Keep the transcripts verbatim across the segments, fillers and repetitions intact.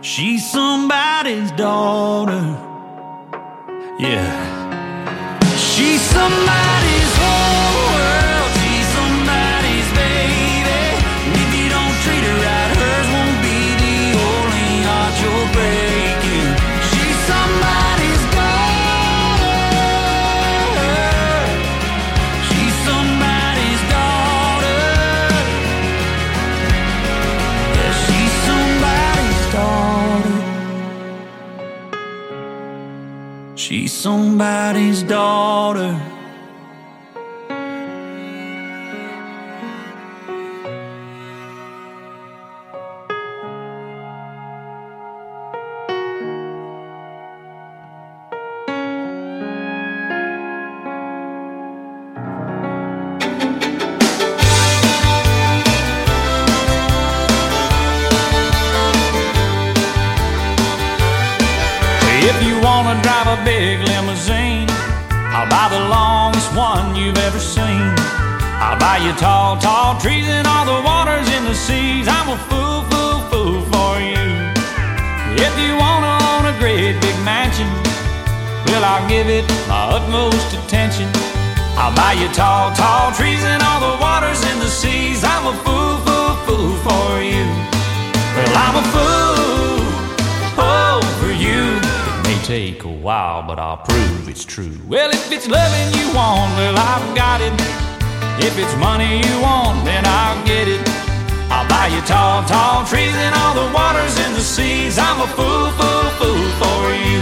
She's somebody's daughter. Yeah. She's somebody's whole world. She's somebody's baby. And if you don't treat her right, hers won't be the only heart you're breaking. She's somebody's daughter. She's somebody's daughter. Yeah, she's somebody's daughter. She's somebody's daughter. If you wanna drive a big limousine, I'll buy the longest one you've ever seen. I'll buy you tall, tall trees and all the waters in the seas. I'm a fool, fool, fool for you. If you wanna own a great big mansion, well, I'll give it my utmost attention. I'll buy you tall, tall trees and all the waters in the seas. I'm a fool, fool, fool for you. Well, I'm a fool, oh, for you. Take a while, but I'll prove it's true. Well, if it's loving you want, well, I've got it. If it's money you want, then I'll get it. I'll buy you tall, tall trees and all the waters in the seas. I'm a fool, fool, fool for you.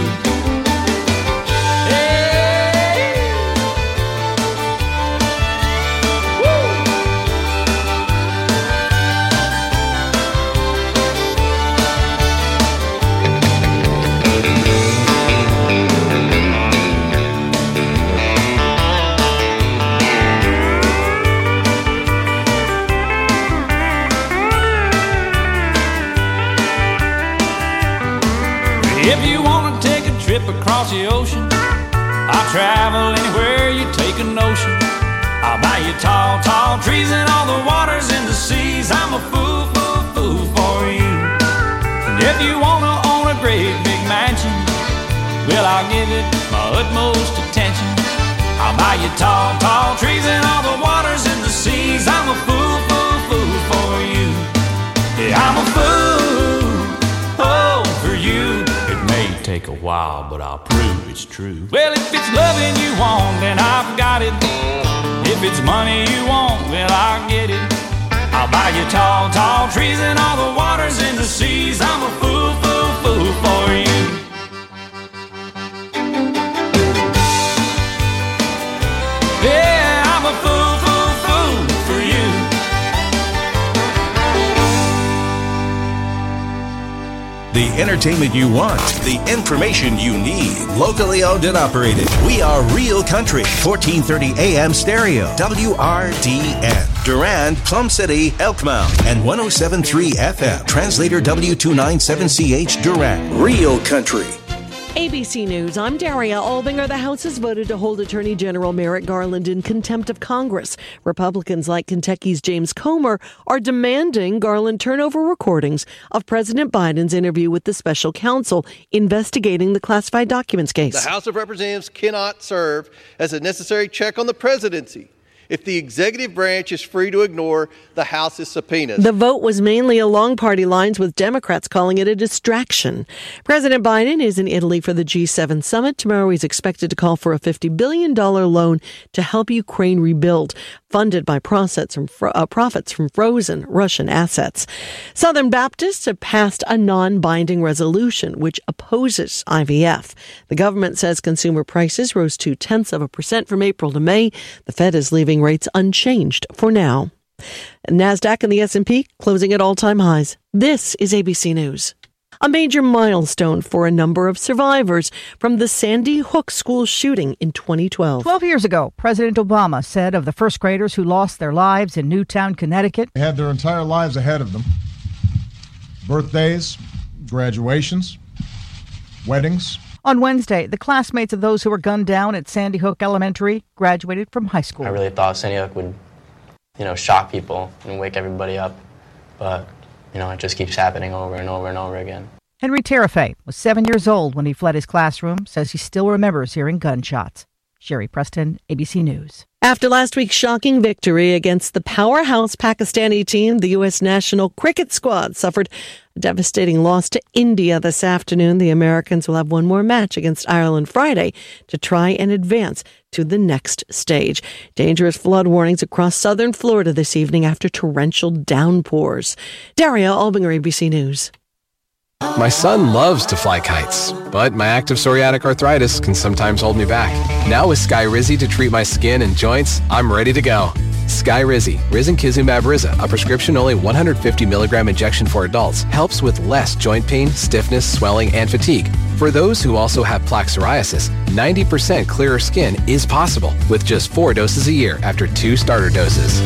If you want to take a trip across the ocean, I'll travel anywhere you take a notion. I'll buy you tall, tall trees and all the waters in the seas. I'm a fool, fool, fool for you. And if you want to own a great big mansion, well, I'll give it my utmost attention. I'll buy you tall, tall trees and all the waters in the seas. I'm a fool, fool, fool for you. Yeah, I'm a fool, oh, for you. Take a while, but I'll prove it's true. Well, if it's loving you want, then I've got it. If it's money you want, well, I'll get it. I'll buy you tall, tall trees and all the waters in the seas. I'm a fool, fool, fool for you. Yeah, I'm a fool, fool, fool for you. The entertainment you want, the information you need. Locally owned and operated. We are Real Country, fourteen thirty A M stereo, W R D N. Durand, Plum City, Elkmount, and one oh seven point three F M. Translator W two ninety-seven C H Durand. Real Country. A B C News, I'm Daria Albinger. The House has voted to hold Attorney General Merrick Garland in contempt of Congress. Republicans like Kentucky's James Comer are demanding Garland turn over recordings of President Biden's interview with the special counsel investigating the classified documents case. The House of Representatives cannot serve as a necessary check on the presidency if the executive branch is free to ignore the House's subpoenas. The vote was mainly along party lines, with Democrats calling it a distraction. President Biden is in Italy for the G seven summit. Tomorrow he's expected to call for a fifty billion dollars loan to help Ukraine rebuild, funded by profits from, uh, profits from frozen Russian assets. Southern Baptists have passed a non-binding resolution which opposes I V F. The government says consumer prices rose two-tenths of a percent from April to May. The Fed is leaving rates unchanged for now. NASDAQ and the S and P closing at all-time highs. This is A B C News. A major milestone for a number of survivors from the Sandy Hook school shooting in twenty twelve. Twelve years ago, President Obama said of the first graders who lost their lives in Newtown, Connecticut, they had their entire lives ahead of them. Birthdays, graduations, weddings. On Wednesday, the classmates of those who were gunned down at Sandy Hook Elementary graduated from high school. I really thought Sandy Hook would, you know, shock people and wake everybody up. But, you know, it just keeps happening over and over and over again. Henry Terrafay was seven years old when he fled his classroom, says he still remembers hearing gunshots. Sherry Preston, A B C News. After last week's shocking victory against the powerhouse Pakistani team, the U S national cricket squad suffered a devastating loss to India this afternoon. The Americans will have one more match against Ireland Friday to try and advance to the next stage. Dangerous flood warnings across southern Florida this evening after torrential downpours. Daria Albinger, A B C News. My son loves to fly kites, but my active psoriatic arthritis can sometimes hold me back. Now with Skyrizi to treat my skin and joints, I'm ready to go. Skyrizi, risankizumab Riza, a prescription-only one hundred fifty milligram injection for adults, helps with less joint pain, stiffness, swelling, and fatigue. For those who also have plaque psoriasis, ninety percent clearer skin is possible with just four doses a year after two starter doses.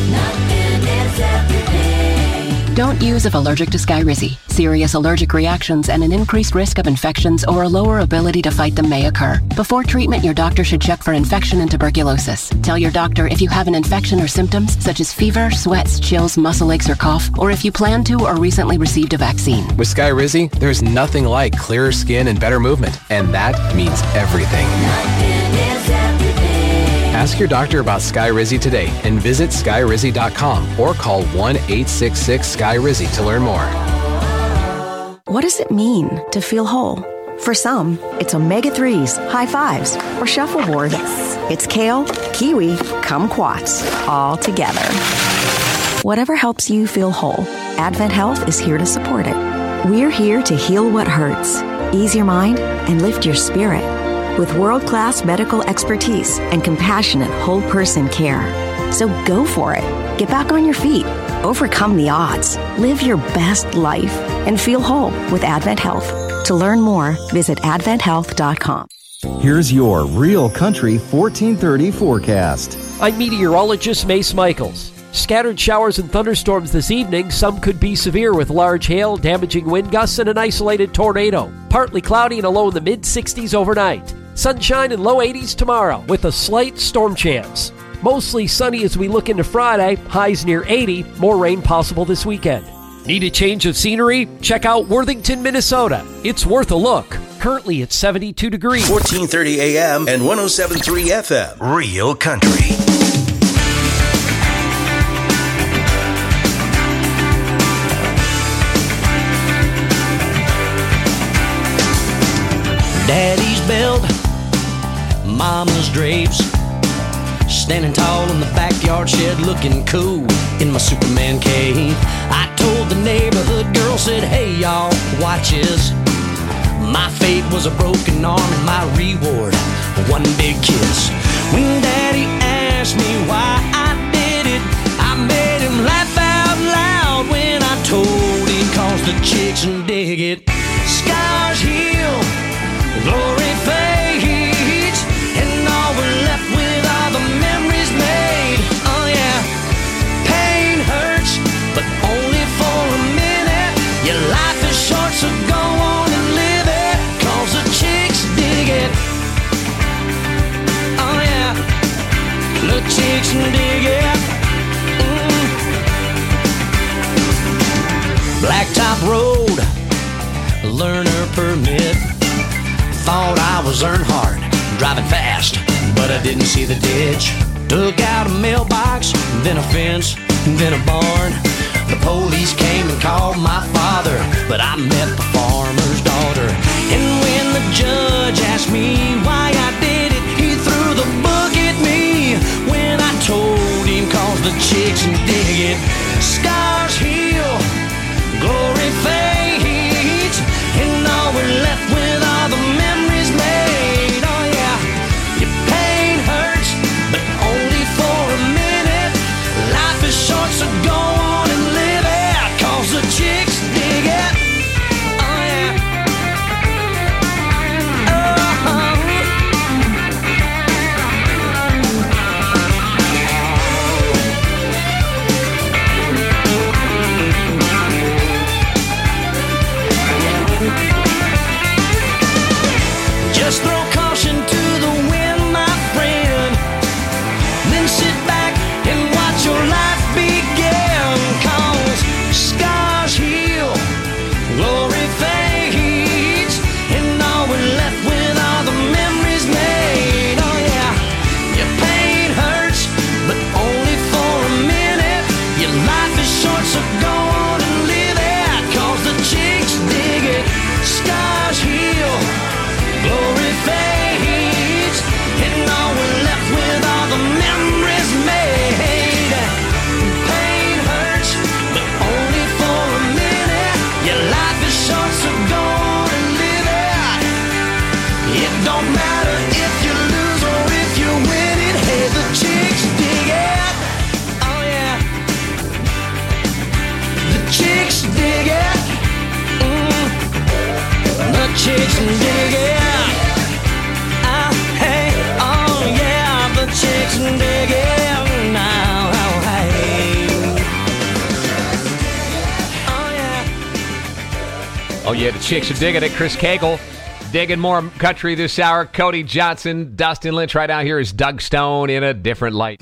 Don't use if allergic to Skyrizi. Serious allergic reactions and an increased risk of infections or a lower ability to fight them may occur. Before treatment, your doctor should check for infection and tuberculosis. Tell your doctor if you have an infection or symptoms such as fever, sweats, chills, muscle aches, or cough, or if you plan to or recently received a vaccine. With Skyrizi, there's nothing like clearer skin and better movement, and that means everything. Ask your doctor about Skyrizi today and visit skyrizi dot com or call one eight six six Sky Rizzy to learn more. What does it mean to feel whole? For some, it's omega threes, high fives, or shuffleboard. Yes. It's kale, kiwi, kumquats, all together. Whatever helps you feel whole, Advent Health is here to support it. We're here to heal what hurts, ease your mind, and lift your spirit. With world-class medical expertise and compassionate whole-person care. So go for it. Get back on your feet. Overcome the odds. Live your best life and feel whole with Advent Health. To learn more, visit advent health dot com. Here's your Real Country fourteen thirty forecast. I'm meteorologist Mace Michaels. Scattered showers and thunderstorms this evening. Some could be severe with large hail, damaging wind gusts, and an isolated tornado. Partly cloudy and a low in the mid sixties overnight. Sunshine and low eighties tomorrow with a slight storm chance. Mostly sunny as we look into Friday, highs near eighty, more rain possible this weekend. Need a change of scenery? Check out Worthington, Minnesota. It's worth a look. Currently it's seventy-two degrees. fourteen thirty A M and one oh seven point three F M. Real Country. Daddy's belt, Mama's drapes, standing tall in the backyard shed looking cool in my Superman cave. I told the neighborhood girl, said, hey y'all, watch this. My fate was a broken arm and my reward, one big kiss. When Daddy asked me why I did it, I made him laugh out loud when I told him, cause the chicks dig it. Scars heal, glory fades, and all we're left with are the memories made. Oh yeah, pain hurts, but only for a minute. Your life is short, so go on and live it, cause the chicks dig it. Oh yeah, the chicks dig it. Mm. Blacktop road, learner permit. Thought I was Earnhardt, driving fast, but I didn't see the ditch. Took out a mailbox, then a fence, then a barn. The police came and called my father, but I met the farmer's daughter. And when the judge asked me why I did it, he threw the book at me. When I told him, cause the chicks dig it. Scars heal, glory fades, and all we're left with are the memories made. Oh yeah, your pain hurts, but only for a minute. Life is short, so go on and live it, cause the chicks dig it. Oh yeah. Uh-huh. Oh, yeah, the chicks are digging it. Chris Cagle digging more country this hour. Cody Johnson, Dustin Lynch. Right out here is Doug Stone in a different light.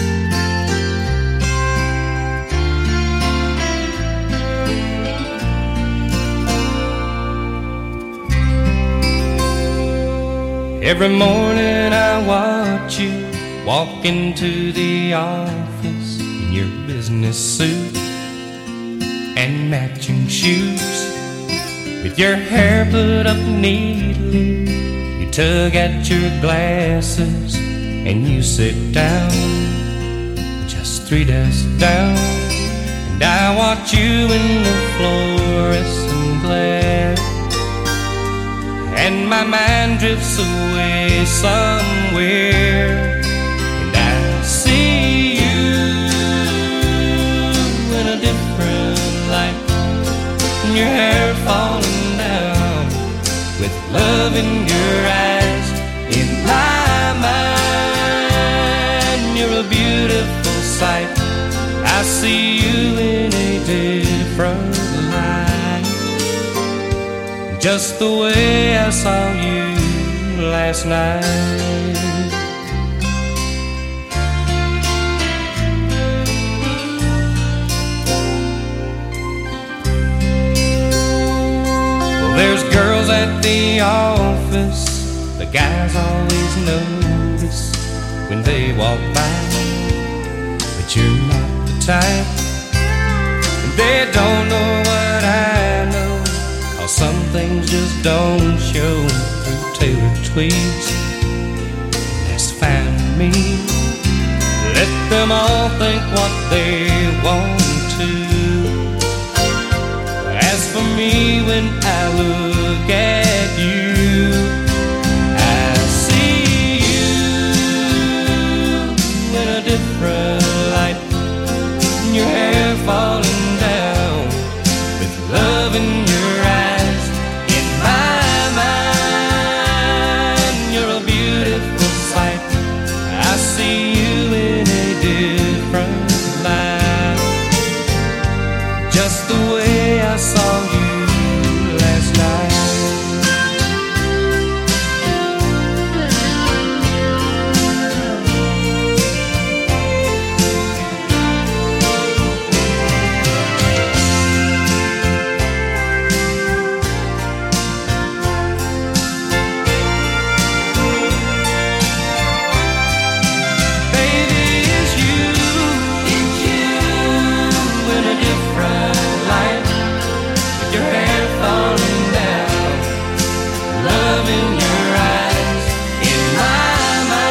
Every morning I watch you walk into the office in your business suit and matching shoes. With your hair put up neatly, you tug at your glasses and you sit down, just three desks down. And I watch you in the fluorescent glare, and my mind drifts away somewhere, and I see you in a different light. Your hair falling down, with love in your eyes. In my mind, you're a beautiful sight. I see you in a different light, just the way I saw you last night. There's girls at the office, the guys always notice when they walk by, but you're not the type, and they don't know what I know, cause some things just don't show through tailored tweeds. That's fine with me. Let them all think what they want to. As for me, when I look at you, I see you in a different light. Your hair falling down, with love in your eyes. In my mind, you're a beautiful sight. I see you in a different light, just the way I saw you last night. Baby, it's you, it's you in a different light. Your hair falling down, love in your eyes. In my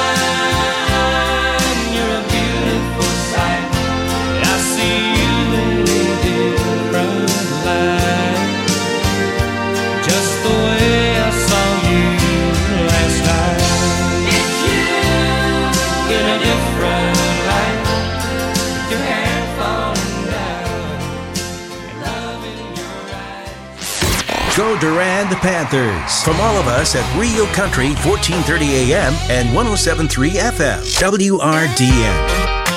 mind, you're a beautiful sight. I see you in a different light, just the way I saw you last night. It's you in a different light. Your hair falling down, love in your eyes. Go Durand Panthers. From all of us at Real Country, fourteen thirty A M and one oh seven point three F M, W R D N.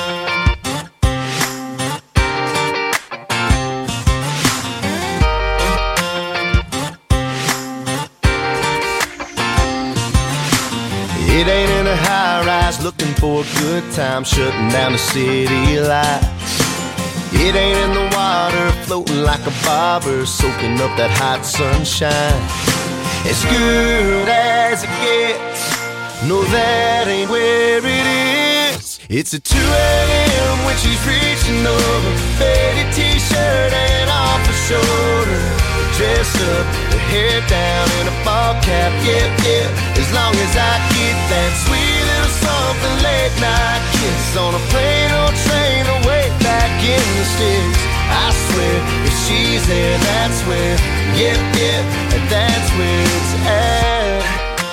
It ain't in a high rise looking for a good time, shutting down the city lights. It ain't in the water floating like a bobber, soaking up that hot sunshine. As good as it gets, no, that ain't where it is. It's at two a.m. when she's reaching over, faded t-shirt and off her shoulder, dressed up, her hair down in a ball cap, yeah, yeah. As long as I get that sweet little something late night kiss on a plane or train away back in the sticks, I swear if she's there, that's where, yeah, yeah, that's where it's at.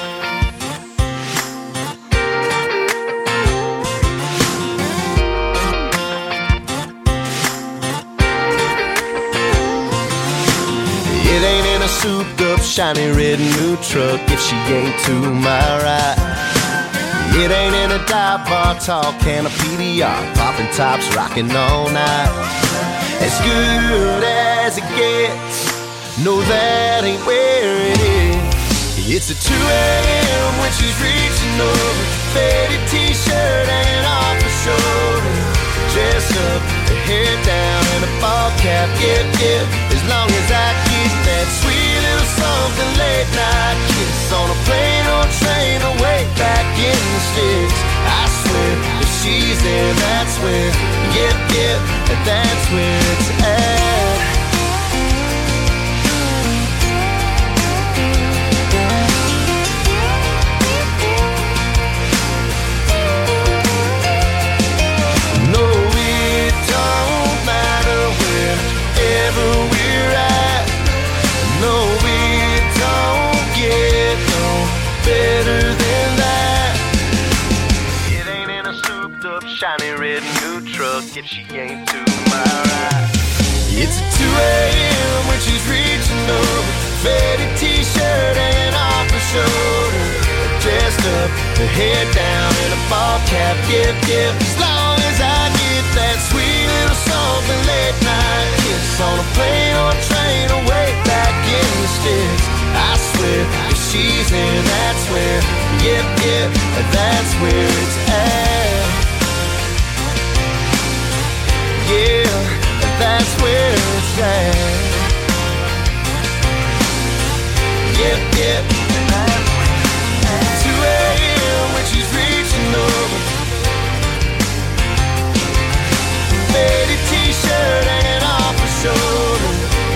It ain't in a souped up, shiny red new truck if she ain't to my right. It ain't in a dive bar, tall can of P D R, popping tops, rocking all night. As good as it gets, No, that ain't where it is. It's at two a.m. when she's reaching over, faded t-shirt hanging off her shoulder, dressed up, her hair down and a ball cap, yep, yep. As long as I keep that sweet little something late night kiss on a plane or train away back in the sticks. I swear, if she's there, that's where, yep, yep, and that's where it's at. We're at. No, it don't get no better than that. It ain't in a souped up, shiny red new truck if she ain't to my right. It's at two a.m. when she's reaching over, faded t-shirt hanging off her shoulder, dressed up, her hair down and a ball cap, yep, yep. As long as I get that sweet little something late night kiss on a plane or a train away back in the sticks. I swear, if she's in, that's where, yep, yep, that's where it's at. Yeah, that's where it's at. Yep, yep, two a.m. when she's reaching over, faded t-shirt hanging off her shoulder.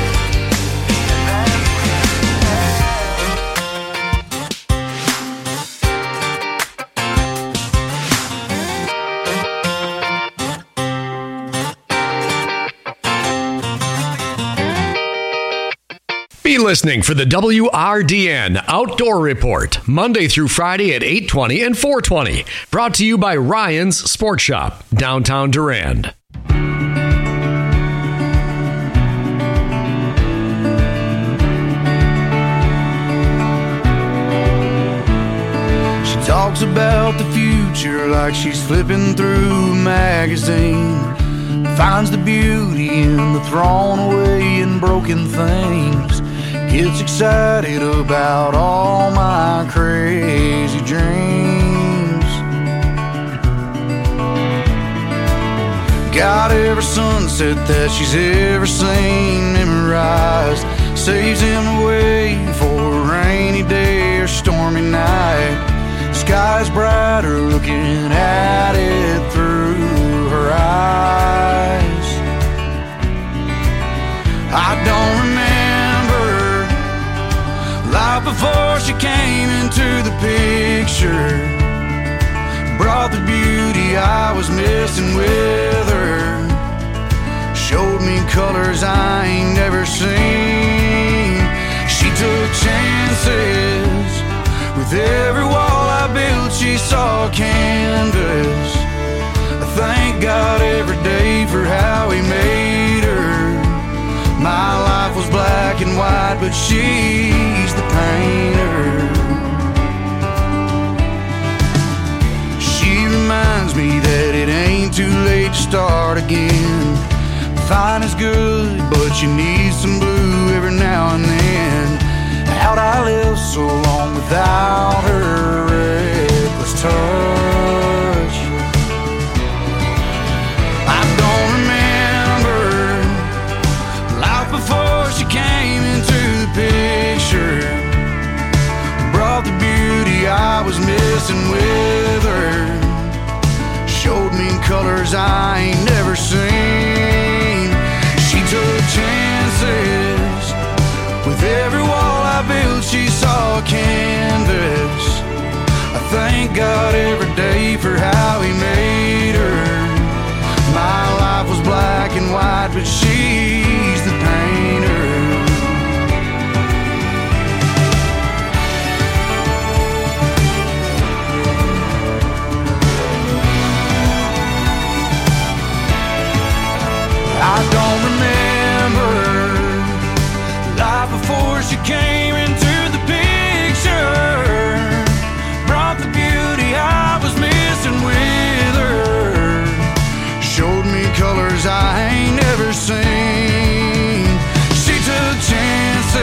Be listening for the W R D N Outdoor Report, Monday through Friday at eight twenty and four twenty. Brought to you by Ryan's Sports Shop, downtown Durand. She talks about the future like she's flipping through a magazine. Finds the beauty in the thrown away and broken things. Gets excited about all my crazy dreams. Got every sunset that she's ever seen memorized. Saves him away for a rainy day or stormy night. Sky's brighter looking at it through her eyes. I don't remember life before she came into the picture. Brought the beauty I was missing with her. Showed me colors I ain't never seen. She took chances. With every wall I built she saw canvas. I thank God every day for how he made her. My life was black and white, but she's the painter. She reminds me that it ain't too late to start again. Fine is good, but you need some blue every now and then. How'd I live so long without her reckless touch? I don't remember life before she came into the picture. Brought the beauty I was missing with her. Showed me colors I ain't never seen. She took chances. With every wall I built she saw a canvas. I thank God every day for how he made her. My life was black and white, but she's the painter. I don't remember life before she came into the picture. Brought the beauty I was missing with her. Showed me colors I ain't never seen. She took chances.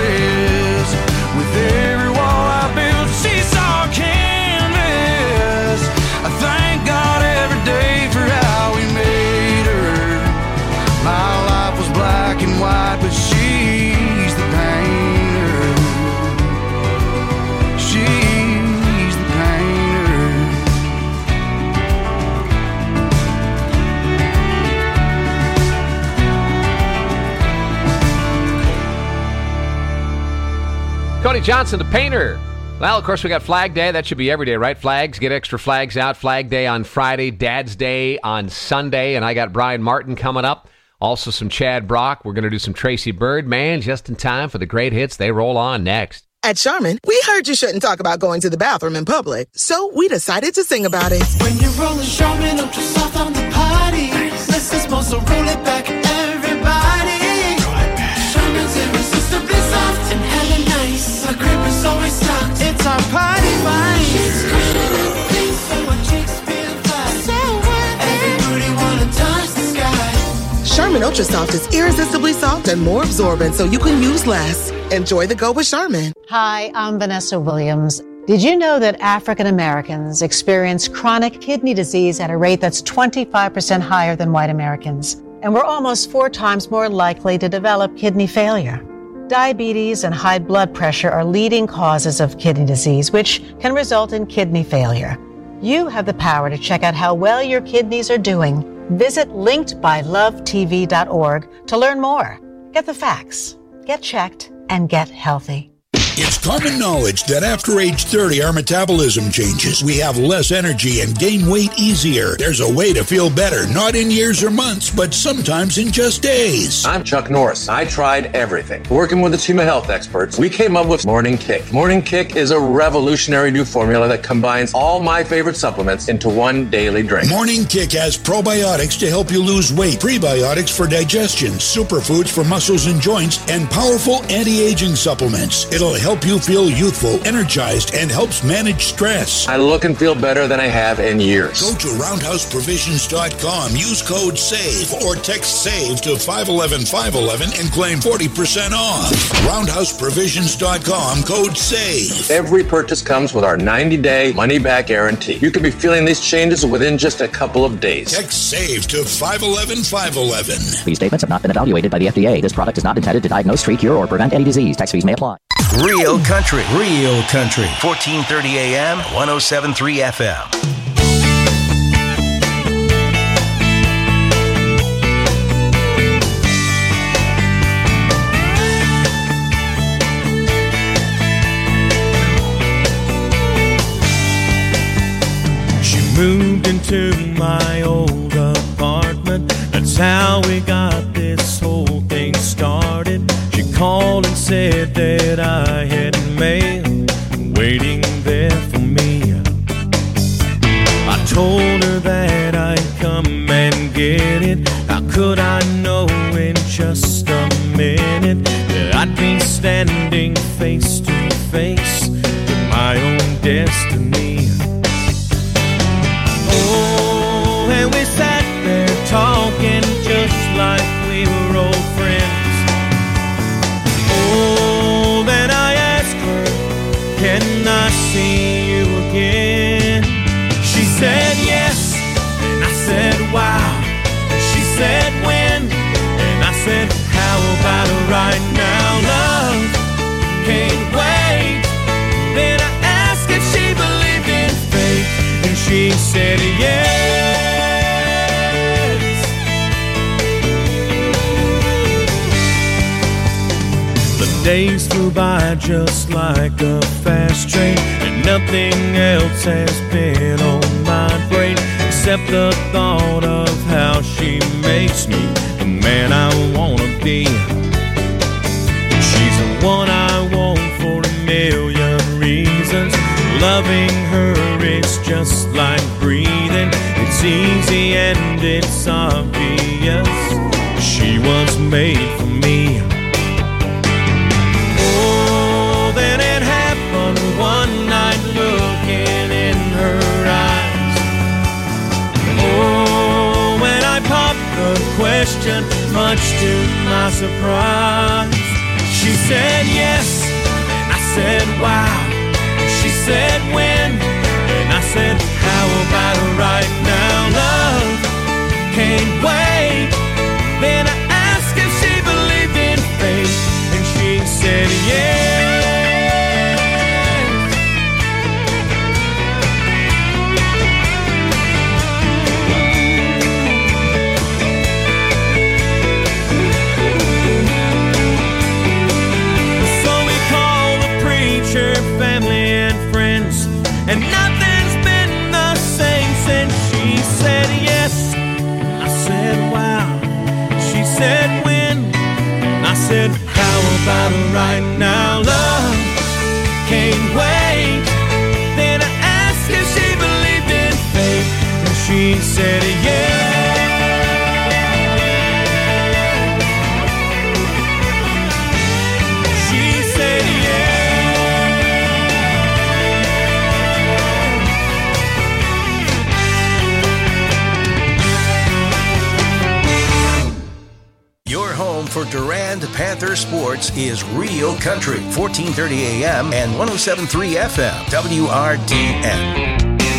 Cody Johnson, the painter. Well, of course, we got Flag Day. That should be every day, right? Flags, get extra flags out. Flag Day on Friday, Dad's Day on Sunday, and I got Brian Martin coming up. Also some Chad Brock. We're going to do some Tracy Bird. Man, just in time for the great hits. They roll on next. At Charmin, we heard you shouldn't talk about going to the bathroom in public, so we decided to sing about it. When you're rolling Charmin Ultra Soft on the potty, let's just supposed to roll it back, everybody. Roll it back. Charmin's irresistibly soft and hella nice. Our crib is always stocked. It's our party vibe. It's cushioning things so our chicks feel fly. So worth it. Everybody wanna touch the sky. Charmin Ultra Soft is irresistibly soft and more absorbent, so you can use less. Enjoy the go with Charmin. Hi, I'm Vanessa Williams. Did you know that African Americans experience chronic kidney disease at a rate that's twenty-five percent higher than white Americans? And we're almost four times more likely to develop kidney failure. Diabetes and high blood pressure are leading causes of kidney disease, which can result in kidney failure. You have the power to check out how well your kidneys are doing. Visit linked by love t v dot org to learn more. Get the facts, get checked, and get healthy. It's common knowledge that after age thirty, our metabolism changes. We have less energy and gain weight easier. There's a way to feel better, not in years or months, but sometimes in just days. I'm Chuck Norris. I tried everything. Working with a team of health experts, we came up with Morning Kick. Morning Kick is a revolutionary new formula that combines all my favorite supplements into one daily drink. Morning Kick has probiotics to help you lose weight, prebiotics for digestion, superfoods for muscles and joints, and powerful anti-aging supplements. It'll help help you feel youthful, energized, and helps manage stress. I look and feel better than I have in years. Go to roundhouse provisions dot com, use code SAVE, or text SAVE to five one one five one one and claim forty percent off. roundhouse provisions dot com, code SAVE. Every purchase comes with our ninety-day money-back guarantee. You could be feeling these changes within just a couple of days. Text SAVE to five one one five one one. These statements have not been evaluated by the F D A. This product is not intended to diagnose, treat, cure, or prevent any disease. Tax fees may apply. Real country, real country. fourteen thirty A M, one oh seven point three F M. She moved into my old apartment. That's how we got this whole thing started. She called and said that I had mail waiting there for me. I told her that I'd come and get it. How could I know in just a minute that I'd be standing face to face with my own destiny? Oh, and we sat there talking just like we were old friends. Oh, then I asked her, can I see you again? She said yes, and I said wow. She said when, and I said how about right now? Love can't wait. Then I asked if she believed in fate, and she said yes. The days flew by just like a fast train, and nothing else has been on my brain except the thought of how she makes me the man I wanna be. She's the one I want for a million reasons. Loving her is just like breathing. It's easy and it's obvious. She was made for me. Oh, then it happened one night looking in her eyes. Oh, when I popped the question, much to my surprise, she said yes, and I said wow. She said when, and I said how about right now? Love can't wait. Then I asked if she believed in fate, and she said yes. So we called the and nothing's been the same since she said yes. I said, wow. She said, when? I said, how about right now, love? Can't wait. Then I asked if she believed in fate, and she said, yeah. For Durand Panther Sports is Real Country, fourteen thirty A M and one oh seven point three F M, W R D N.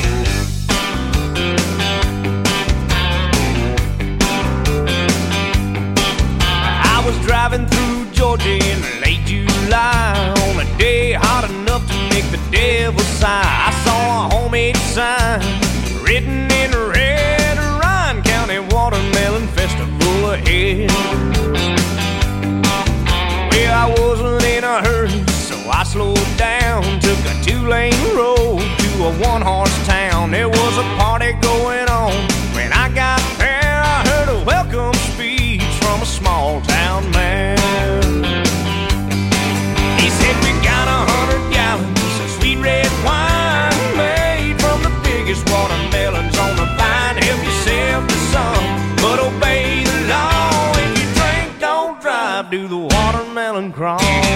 I was driving through Georgia in late July on a day hot enough to make the devil sigh. I saw a homemade sign written in red, Ryan County Watermelon Festival ahead. I wasn't in a hurry, so I slowed down. Took a two-lane road to a one-horse town. There was a party going on. When I got there, I heard a welcome speech from a small-town man. He said, we got a hundred gallons of sweet red wine made from the biggest watermelons on the vine. Help yourself to some, but obey the law. If you drink, don't drive, do the watermelon crawl.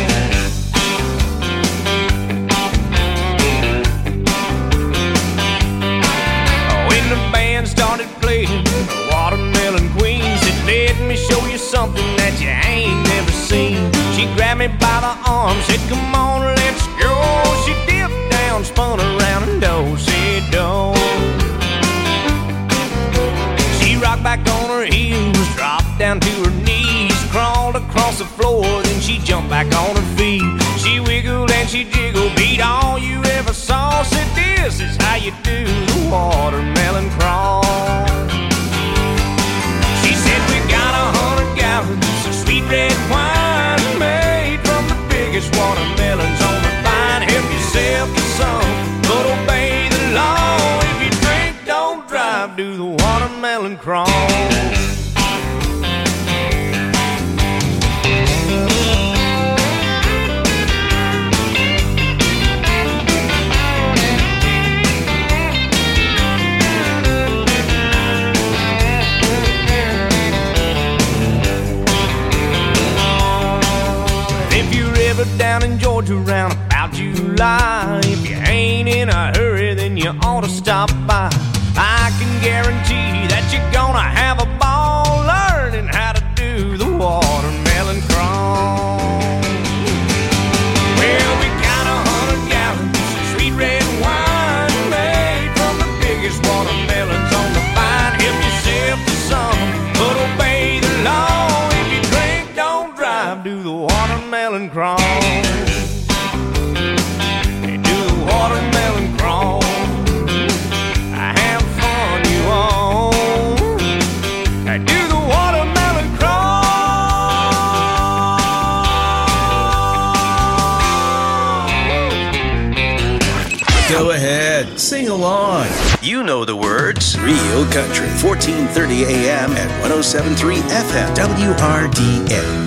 When the band started playing the Watermelon Queen said, let me show you something that you ain't never seen. She grabbed me by the arm, said, come on, let's go. She dipped down, spun around and do-si-do. She rocked back on her heels, dropped down to her knees, crawled across the floor, then she jumped back on her feet. She wiggled and she jiggled, beat all you ever saw. Said, this is how you do the watermelon crawl. She said, we got a hundred gallons of sweet red wine made from the biggest watermelons on the vine. Help yourself to some, but obey the law. If you drink, don't drive, do the watermelon crawl. Down in Georgia around about July, if you ain't in a hurry, then you ought to stop by. I can guarantee that you're gonna have a ball learning how to do the watermelon crawl. Well, we got a hundred gallons of sweet red wine made from the biggest watermelons on the vine. Help yourself to some, but obey the law. If you drink, don't drive, do the watermelon crawl. They do the watermelon crawl. Have fun, you all. They do the watermelon crawl. Go ahead, sing along. You know the words. Real Country, fourteen thirty A M and one oh seven point three F M, W R D N.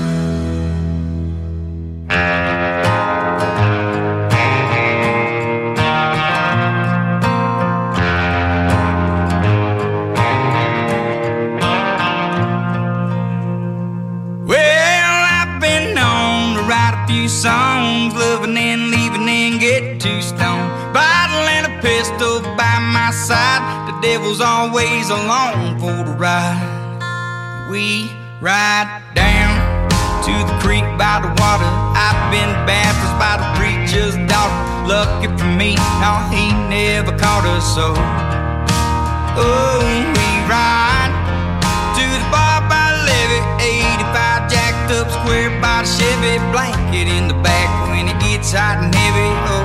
Songs, loving and leaving and get too stoned. Bottle and a pistol by my side. The devil's always along for the ride. We ride down to the creek by the water. I've been baptized by the preacher's daughter. Lucky for me, no, he never caught us so. Oh, we ride to the bar by the levee, eighty-five jacked up square by the Chevy, blanket in the back when it gets hot and heavy. Oh,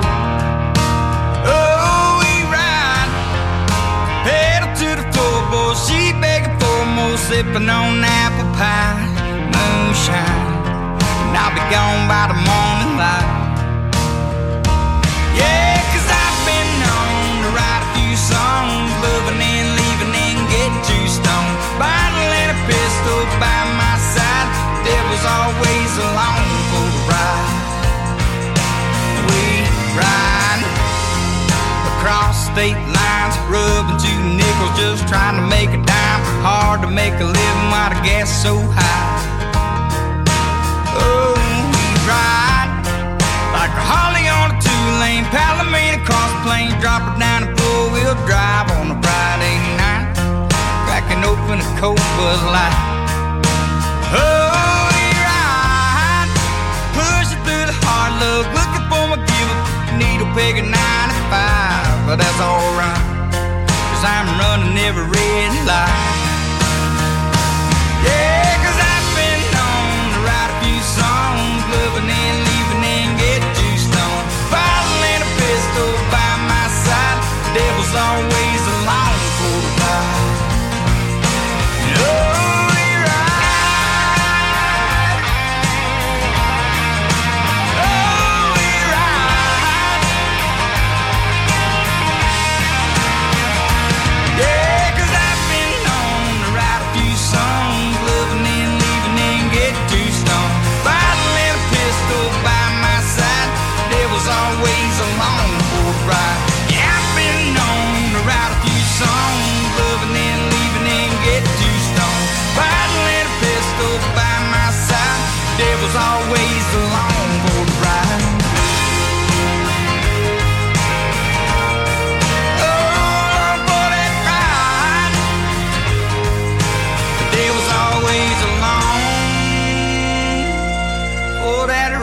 oh, we ride, pedal to the floorboard, she begging for more, sipping on apple pie, moonshine, and I'll be gone by the morning light. Yeah, 'cause I've been on state lines, rubbing two nickels, just trying to make a dime. Hard to make a living while the gas is so high. Oh, we ride like a Harley on a two-lane Palomino across the plains, drop it down and four-wheel drive on a Friday night, cracking open a cold Bud Light. Oh, we ride, pushing through the hard luck, looking for my give-up needle peg at ninety-five, but that's alright, cause I'm running every red light. Yeah, cause I've been known to write a few songs, loving and leaving and get too stoned. Bottle and a pistol by my side, the devil's always along for the ride. Oh, we ride. Oh, we ride. Yeah, cause I've been known to write a few songs, loving and leaving and get too stoned. Bottle and a pistol by my side, the devil's always along for the ride. Yeah, I've been known to write a few songs, loving and leaving and get too stoned. Bottle and a pistol by my side, the devil's always along for the ride. Oh, for that ride, the devil's always along for that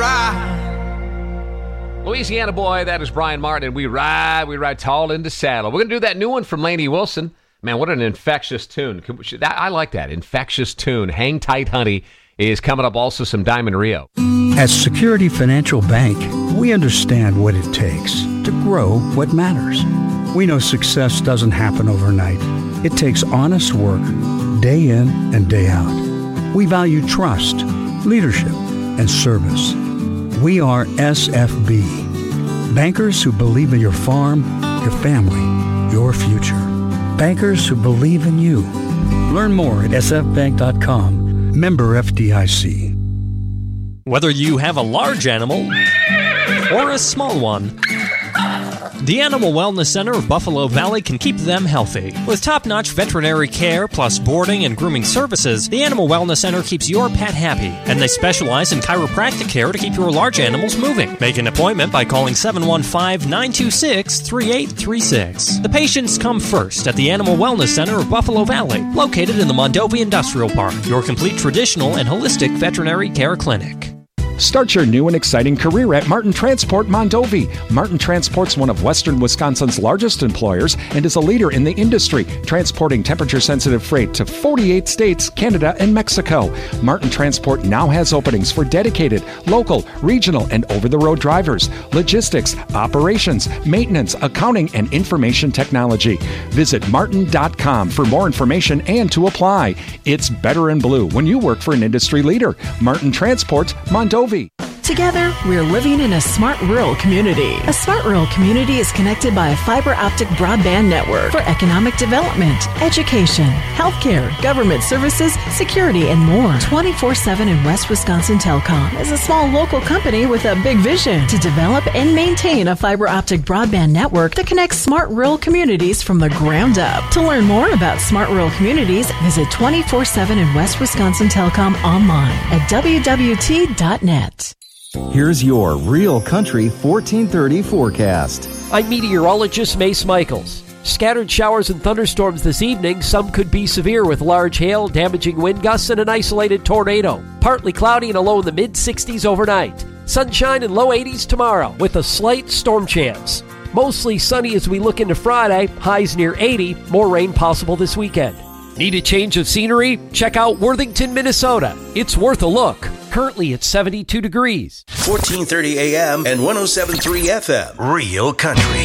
ride. Louisiana boy, that is Brian Martin, and we ride, we ride tall into saddle. We're going to do that new one from Lainey Wilson. Man, what an infectious tune. Could we- that- I like that, infectious tune. Hang Tight, Honey is coming up, also some Diamond Rio. At Security Financial Bank, we understand what it takes to grow what matters. We know success doesn't happen overnight. It takes honest work, day in and day out. We value trust, leadership, and service. We are S F B, bankers who believe in your farm, your family, your future. Bankers who believe in you. Learn more at s f bank dot com. Member F D I C. Whether you have a large animal or a small one, the Animal Wellness Center of Buffalo Valley can keep them healthy. With top-notch veterinary care plus boarding and grooming services, the Animal Wellness Center keeps your pet happy, and they specialize in chiropractic care to keep your large animals moving. Make an appointment by calling seven one five, nine two six, three eight three six. The patients come first at the Animal Wellness Center of Buffalo Valley, located in the Mondovi Industrial Park, your complete traditional and holistic veterinary care clinic. Start your new and exciting career at Martin Transport Mondovi. Martin Transport's one of Western Wisconsin's largest employers and is a leader in the industry, transporting temperature-sensitive freight to forty-eight states, Canada, and Mexico. Martin Transport now has openings for dedicated, local, regional, and over-the-road drivers, logistics, operations, maintenance, accounting, and information technology. Visit martin dot com for more information and to apply. It's better in blue when you work for an industry leader. Martin Transport Mondovi. Together, we're living in a smart rural community. A smart rural community is connected by a fiber optic broadband network for economic development, education, healthcare, government services, security, and more. twenty-four seven in West Wisconsin Telecom is a small local company with a big vision to develop and maintain a fiber optic broadband network that connects smart rural communities from the ground up. To learn more about smart rural communities, visit twenty-four seven in West Wisconsin Telecom online at w w t dot net. Here's your Real Country fourteen thirty forecast. I'm meteorologist Mace Michaels. Scattered showers and thunderstorms this evening. Some could be severe with large hail, damaging wind gusts, and an isolated tornado. Partly cloudy and a low in the mid sixties overnight. Sunshine and low eighties tomorrow with a slight storm chance. Mostly sunny as we look into Friday. Highs near eighty. More rain possible this weekend. Need a change of scenery? Check out Worthington, Minnesota. It's worth a look. Currently at seventy-two degrees. fourteen thirty A M and one oh seven point three F M. Real Country.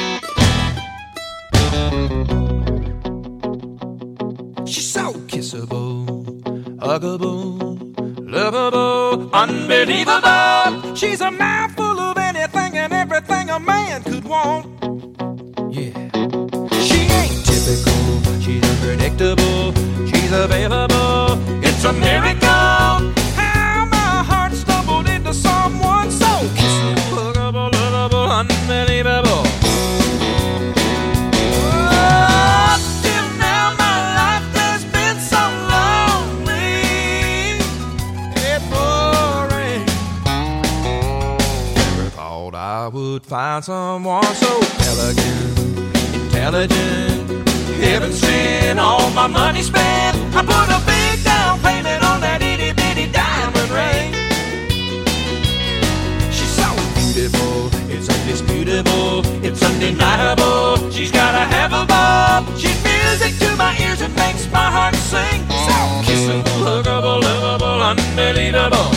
She's so kissable, huggable, lovable, unbelievable. She's a mouthful of anything and everything a man could want. Yeah. She ain't typical, she's unpredictable, she's available. It's a miracle how my heart stumbled into someone so kissable, huggable, lovable, unbelievable. thought I would find someone so elegant, intelligent, heaven sent, all my money spent. I put a big down payment on that itty bitty diamond ring. She's so beautiful, it's undisputable, it's undeniable. She's gotta have a bob. She's music to my ears and makes my heart sing. So kissable, huggable, lovable, unbelievable.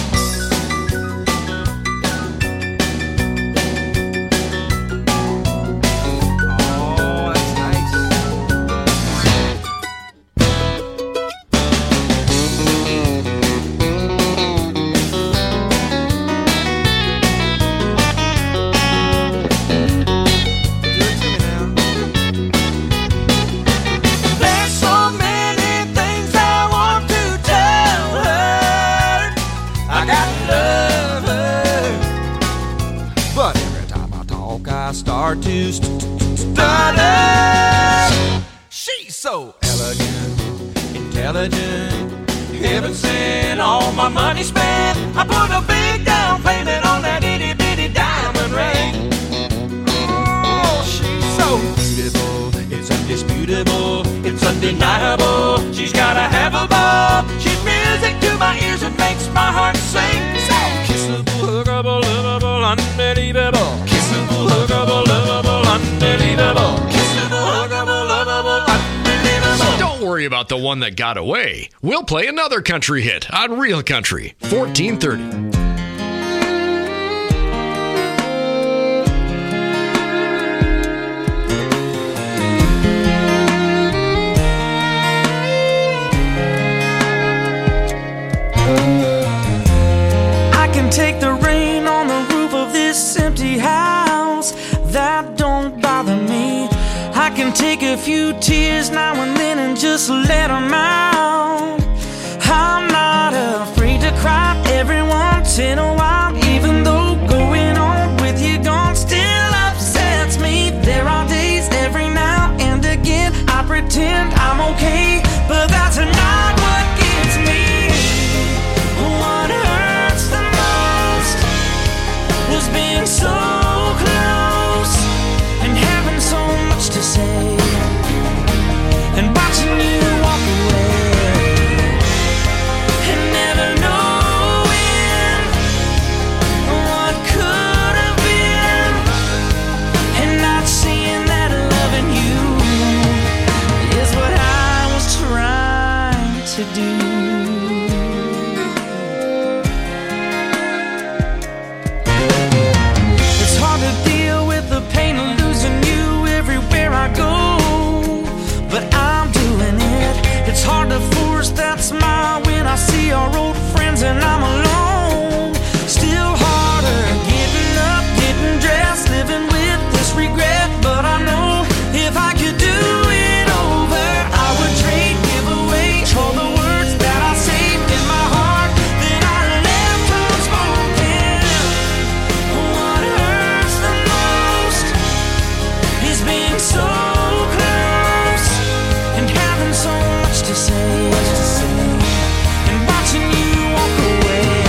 Start to st- st- stutter. She's so elegant, intelligent, heaven sent, all my money spent. I put a big down payment on that itty bitty diamond ring. Oh, she's so beautiful, it's undisputable, it's undeniable. She's gotta have a bob. She's music to my ears and makes my heart sing. So kissable, huggable, lovable, unbelievable. Kissable, huggable, lovable, unbelievable. Kissable, huggable, lovable, unbelievable. Don't worry about the one that got away. We'll play another country hit on Real Country, fourteen thirty. Take the rain on the roof of this empty house. That don't bother me. I can take a few tears now and then and just let them out. I'm not afraid to cry every once in a while, even though going on with you gone still upsets me. There are days every now and again I pretend I'm okay, but that's not what gets me. What hurts the most was being so close and having so much to say and watching you walk away and never knowing what could have been and not seeing that loving you is what I was trying to do. But I'm doing it. It's hard to force that smile when I see our old friends and I'm alone. Still harder getting up, getting dressed, living with this regret. But I know if I could do it over, I would trade, give away all the words that I saved in my heart that I left unspoken. What hurts the most is being so so much to say, and watching you walk away,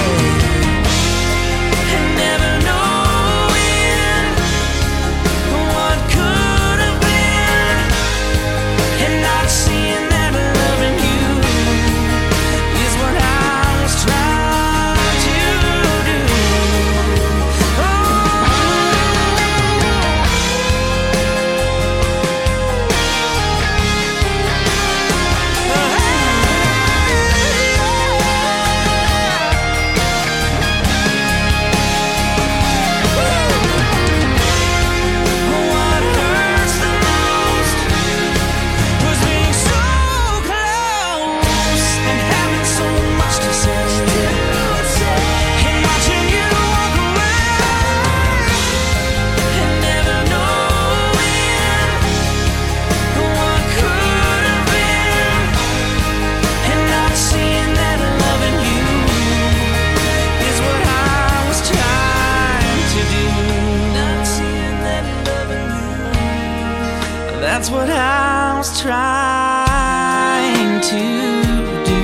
and never knowing what could have been, and not seeing that loving you is what I was trying to do. That's what I was trying to do.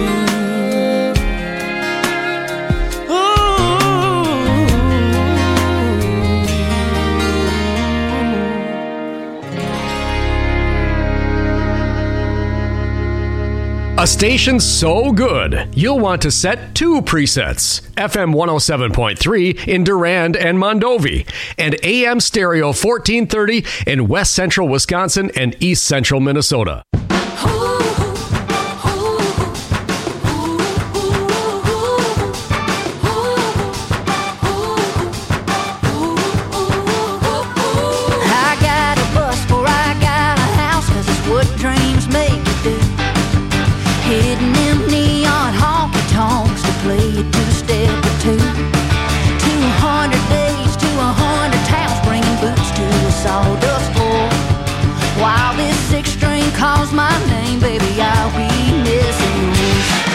Ooh. A station so good, you'll want to set two presets. F M one oh seven point three in Durand and Mondovi, and A M Stereo fourteen thirty in West Central Wisconsin and East Central Minnesota. I got a bus before I got a house, 'cause it's what dreams make you do. Hitting them neon honky tonks to play a two-step or two. Two hundred days to a hundred towns, bringing boots to a sawdust floor. While this six string calls my name, baby, I'll be missing you.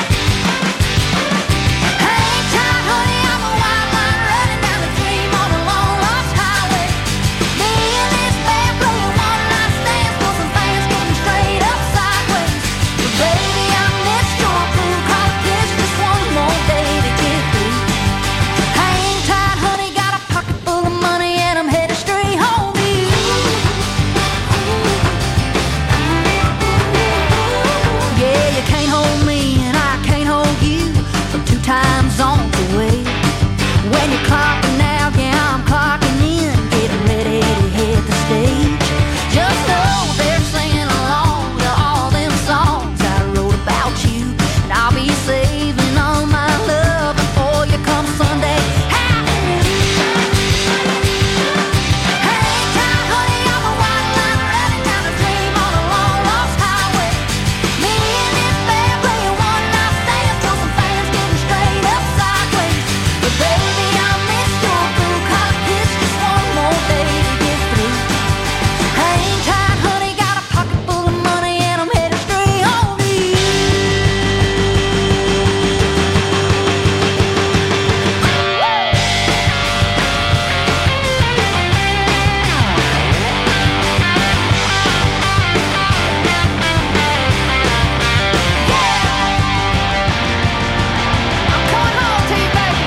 Hang tight, honey, I'm a wild line running down the dream on a long lost highway. Me and this band playing one night stands for some fans getting straight up sideways. But baby, I missed your crew, 'cause there's just one more day to get through. Hang tight, honey, got a pocket full of money and I'm headed straight home to you. Yeah, you can't hold me and I can't hold you from two time zones away. When you're clocking out, yeah, I'm clocking in, getting ready to hit the stage. Just know they're singing along to all them songs I wrote about you, and I'll be saving all my love before you come Sunday. Hallelujah. Hang tight, honey, I'm a white line running down a dream on a long lost highway. Me and this band playing one night stands till some fans getting straight up sideways. But baby, I missed your crew, 'cause it's just one more day to get through. Hang tight, honey, got a pocket full of money and I'm headed straight home to you. I'm coming home to you, baby.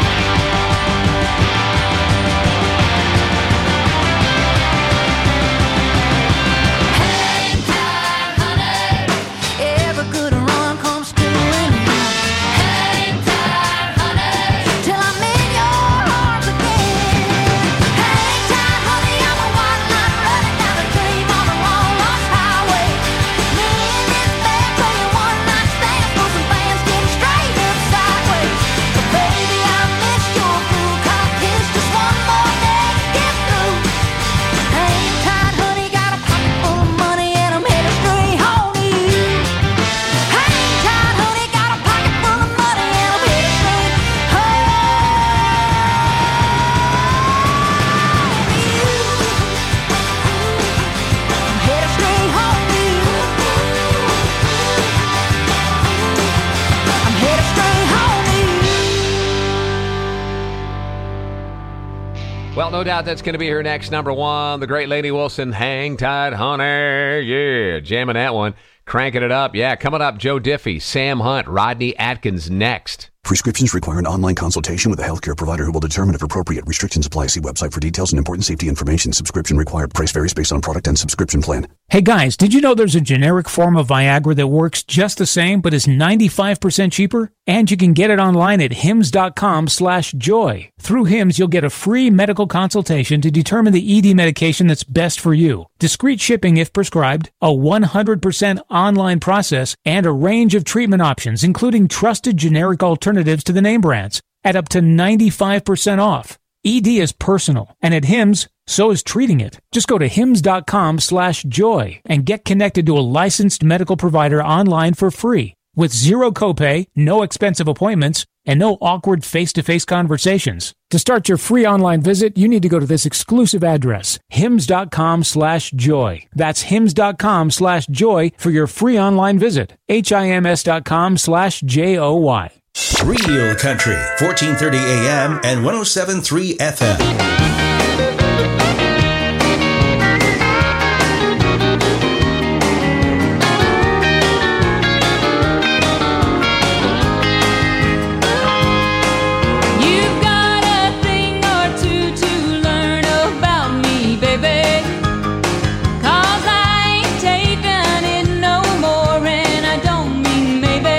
Hang tight, honey, every good run comes to an end. Hang tight, honey, till I'm in your arms again. Hang tight, honey, I'm a white line running down a dream on a long lost highway. Me and this band playing one night stands for some fans getting straight up sideways. But baby, I missed your crew, 'cause it's just one more day to get through. Hang tight, honey, got a pocket full of money and I'm headed straight home to you. Hang tight, honey, got a pocket full of money and I'm headed straight home to you. I'm headed straight home to you. I'm headed straight home to you. Well, no doubt that's going to be her next number one. The great Lainey Wilson, Hang Tight, Honey. Yeah, jamming that one. Cranking it up. Yeah, coming up, Joe Diffie, Sam Hunt, Rodney Atkins next. Prescriptions require an online consultation with a healthcare provider who will determine if appropriate. Restrictions apply. See website for details and important safety information. Subscription required. Price varies based on product and subscription plan. Hey guys, did you know there's a generic form of Viagra that works just the same but is ninety-five percent cheaper? And you can get it online at hims.com slash joy. Through Hims, you'll get a free medical consultation to determine the E D medication that's best for you. Discreet shipping if prescribed, a one hundred percent online process, and a range of treatment options, including trusted generic alternatives to the name brands, at up to ninety-five percent off. E D is personal, and at Hims, so is treating it. Just go to hims.com slash joy and get connected to a licensed medical provider online for free, with zero copay, no expensive appointments, and no awkward face-to-face conversations. To start your free online visit, you need to go to this exclusive address, hims.com slash joy. That's hims.com slash joy for your free online visit. H-I-M-S.com slash J-O-Y. Real Country, fourteen thirty A M and one oh seven point three F M. Cause I ain't taking it no more, and I don't mean maybe.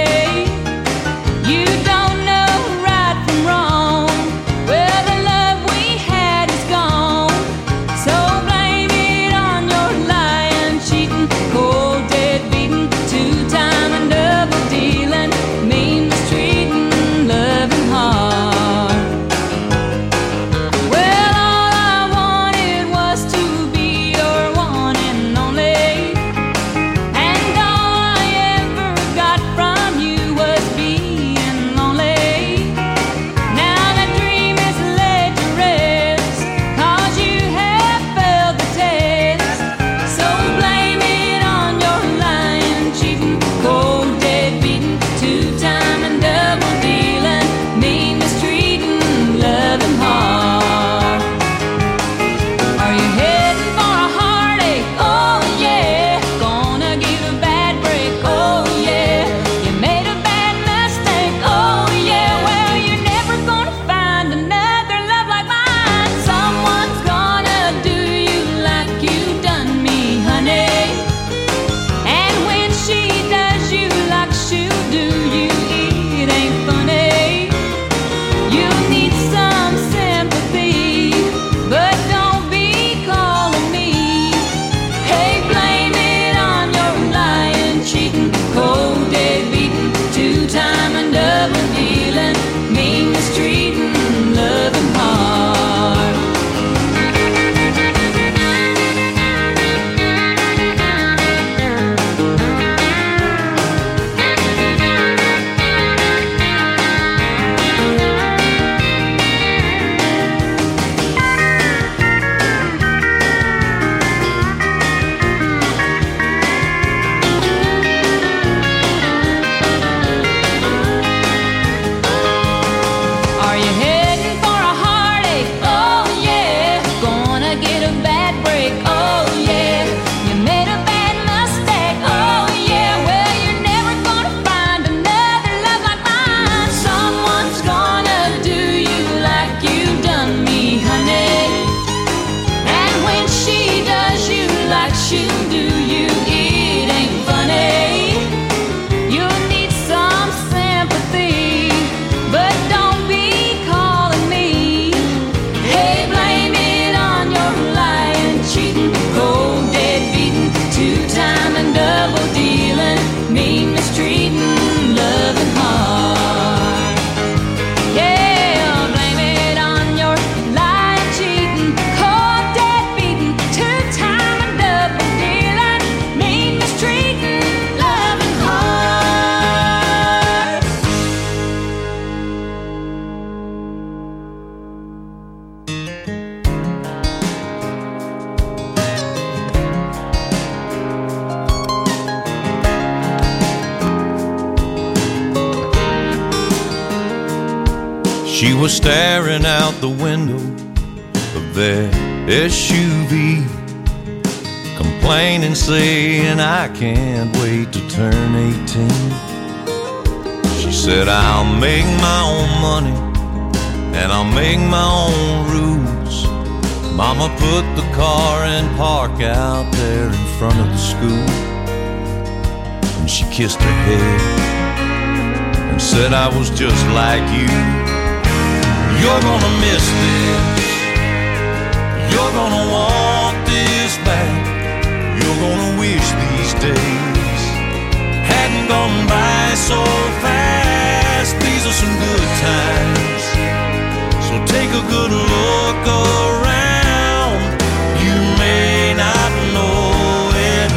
She was staring out the window of their S U V, complaining, saying, I can't wait to turn eighteen. She said, I'll make my own money and I'll make my own rules. Mama put the car in park out there in front of the school, and she kissed her head and said, I was just like you. You're gonna miss this, you're gonna want this back, you're gonna wish these days hadn't gone by so fast. These are some good times, so take a good look around. You may not know it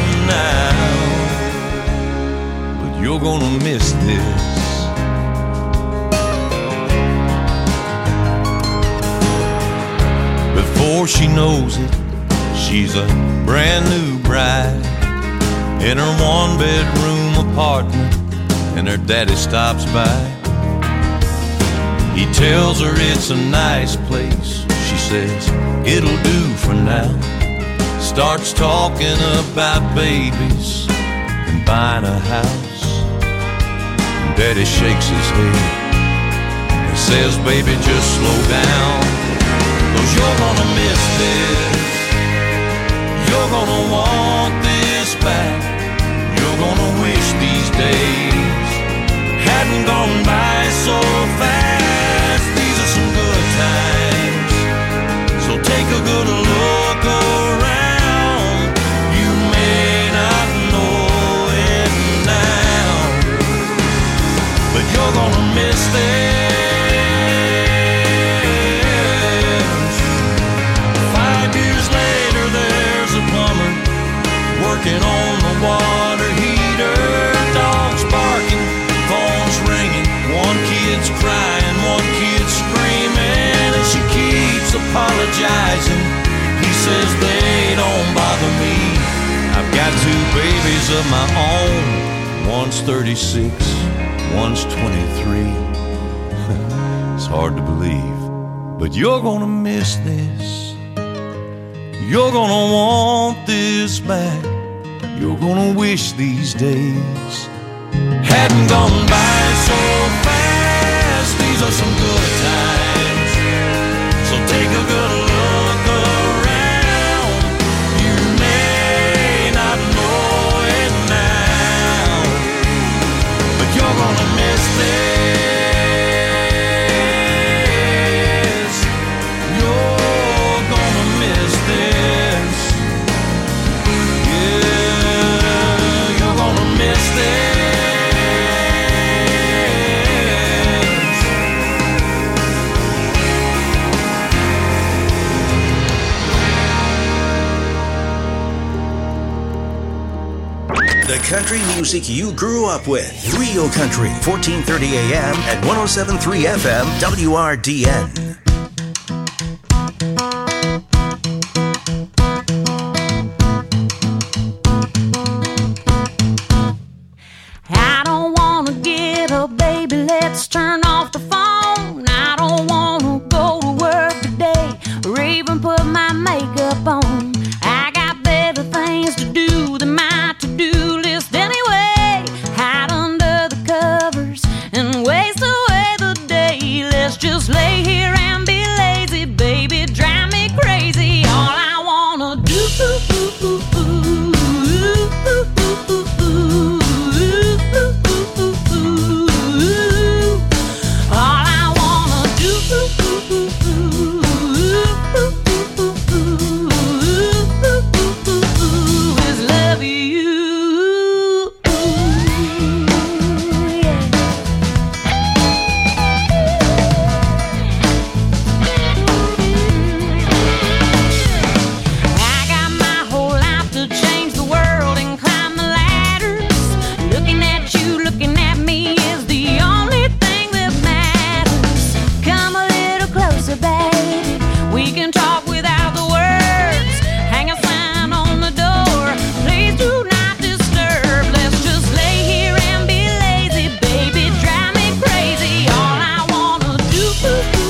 now, but you're gonna miss this. Before she knows it, she's a brand new bride in her one-bedroom apartment, and her daddy stops by. He tells her it's a nice place. She says, it'll do for now. Starts talking about babies and buying a house. Daddy shakes his head and says, baby, just slow down, 'cause you're gonna miss this, you're gonna want this back, you're gonna wish these days hadn't gone by so fast. These are some good times, so take a good look around. You may not know it now, but you're gonna miss this. Working on the water heater, dogs barking, phones ringing, one kid's crying, one kid's screaming, and she keeps apologizing. He says they don't bother me, I've got two babies of my own, one's thirty-six, one's twenty-three. It's hard to believe, but you're gonna miss this, you're gonna want this back, you're gonna wish these days hadn't gone by so fast. These are some good times, so take a good look around. You may not know it now, but you're gonna miss this, you're gonna miss this. Miss this. The country music you grew up with. Real Country, fourteen thirty A M at one oh seven point three F M W R D N. Let's turn off the phone. I don't want to go to work today or even put my makeup on. I got better things to do than my to-do list anyway. Hide under the covers and waste away the day. Let's just lay here and be lazy, baby, drive me crazy. All I want to do Ooh.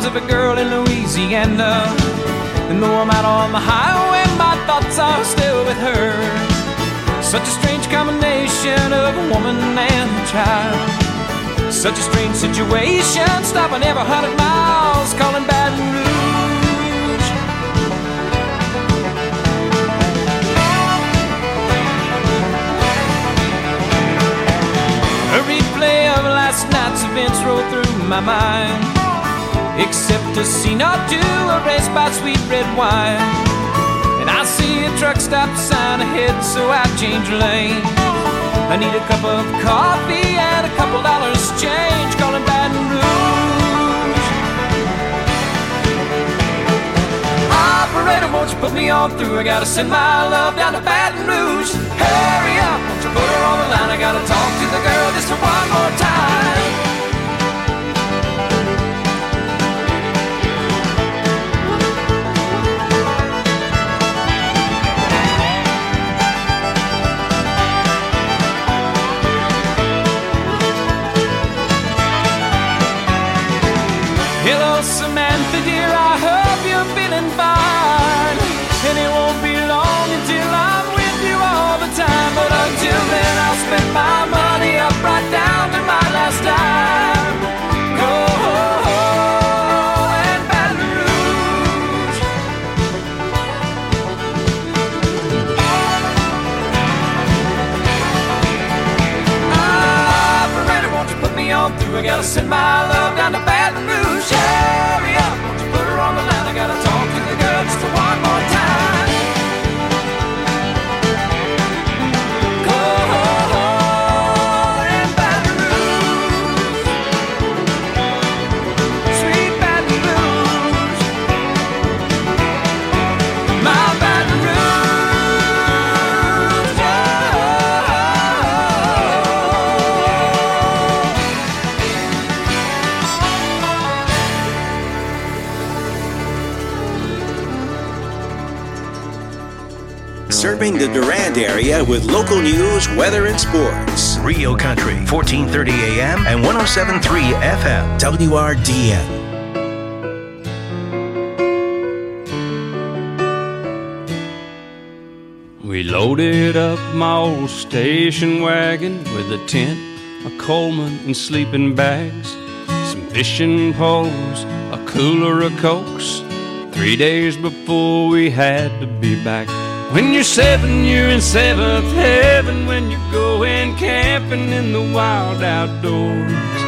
of a girl in Louisiana. And though I'm out on the highway, my thoughts are still with her. Such a strange combination of a woman and a child. Such a strange situation, stopping every hundred miles, calling Baton Rouge. A replay of last night's events roll through my mind, except a scene or two erased by sweet red wine. And I see a truck stop sign ahead, so I change lane. I need a cup of coffee and a couple dollars change, calling Baton Rouge. Operator, won't you put me on through? I gotta send my love down to Baton Rouge. Hurry up, won't you put her on the line? I gotta talk to the girl just one more time. Hello, Samantha, dear, I hope you're feeling fine. And it won't be long until I'm with you all the time. But until then, I'll spend my money up right down to my last dime. Go and Baton Rouge. Operator, won't you put me on through? I gotta send my love down to Baton Rouge. Hurry up, won't you put her on the line? I gotta talk to the girl just one more time. Go and Baton Rouge, sweet Baton Rouge, my Baton Rouge. Serving the Durand area with local news, weather, and sports. Rio Country, fourteen thirty A M and one oh seven point three F M, W R D N. We loaded up my old station wagon with a tent, a Coleman, and sleeping bags, some fishing poles, a cooler of Cokes, three days before we had to be back. When you're seven, you're in seventh heaven when you're going camping in the wild outdoors.